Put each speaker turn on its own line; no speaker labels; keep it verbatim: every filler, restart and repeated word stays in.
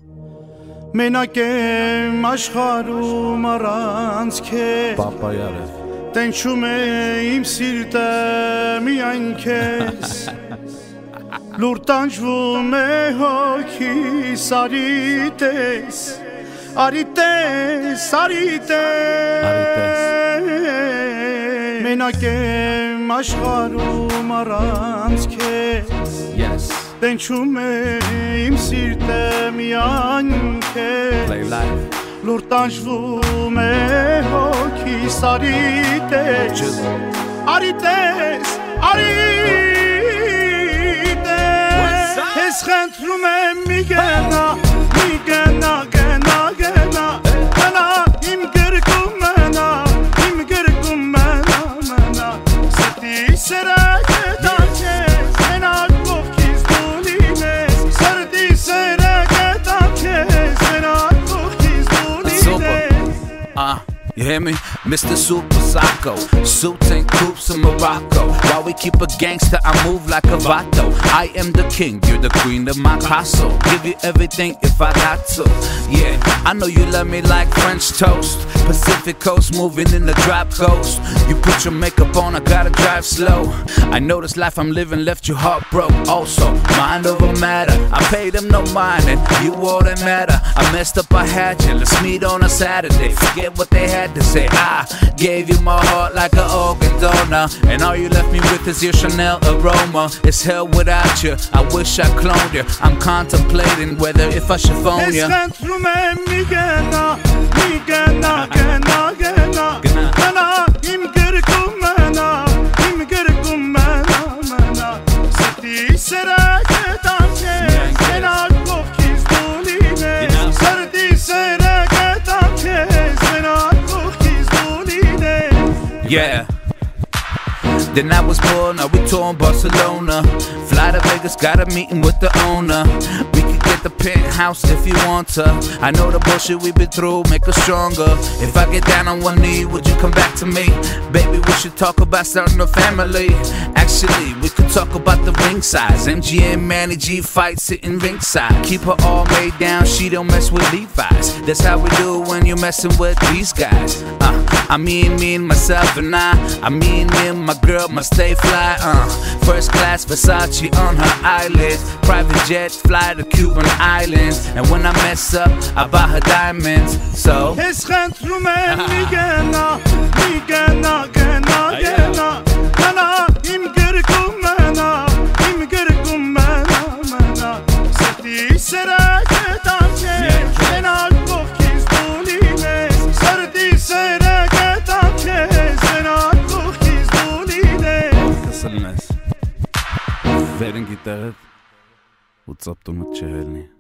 Մենակ եմ աշխարհում առանց քեզ
Պապայարը
Տենչում է իմ սիրտը միայն քեզ Լուր տանջվում է հոգիս արի տես Արի տես, արի տես Մենակ եմ աշխարհում առանց քեզ
Yes
Տենչում է իմ սիրտը միայն քեզ Լուր տանջվում է հոգիս արի տես Արի տես, արի տես Ես խնդրում եմ մի գնա, մի գնա, գնա, գնա Գնա իմ գրկում մնա, իմ գրկում մնա, մնա Սրտի սերը գետա քեզ, մենակ կողքից դու լինես Սրտի սերը գետա քեզ, մենակ կողքից դու լինես
Uh, you hear me? Mister Super Psycho Suits and coops in Morocco While we keep a gangster, I move like a vato I am the king, you're the queen of my castle Give you everything if I got to Yeah, I know you love me like French toast Pacific coast, moving in the drop coast You put your makeup on, I gotta drive slow I know this life I'm living left you heartbroken Also, mind over matter I paid them no mind and you all that matter I messed up, I had you, let's meet on a Saturday Forget what they had to say, I gave you my heart like an organ donor And all you left me with is your Chanel aroma It's hell without you, I wish I cloned you I'm contemplating whether if I should phone you
Ես խնդրում եմ մի գնա, մի գնա, գնա, գնա Գնա իմ գրկում մնա, իմ գրկում մնա, մնա Սրտի սերը գետա քեզ, մենակ կողքից դու լինես Սրտի սերը գետա քեզ, մենակ կողքից դու լինես
Yeah Then I was born, now we touring Barcelona Fly to Vegas, got a meeting with the owner We could get the penthouse if you want to I know the bullshit we've been through, make us stronger If I get down on one knee, would you come back to me? Baby, we should talk about starting a family Actually, we could talk about the ring size M G M, Manny G fight sitting ringside Keep her all made down, she don't mess with Levi's That's how we do when you're messing with these guys uh, I mean, me and myself and I I mean, me and my girl must stay fly uh, First class Versace on her eyelids Private jet, fly to Cuban islands And when I mess up, I buy her diamonds So
Ես խնդրում եմ մի գնա, մի գնա, գնա, գնա Գնա իմ գրկում մնա, իմ գրկում մնա, մնա Սրտի սերը գետա քեզ, մենակ կողքից դու լինես Սրտի սերը գետա քեզ, մենակ կողքից դու լինես
Կսլնես Վերն գիտեղդ ու ծապտումըտ չհելնի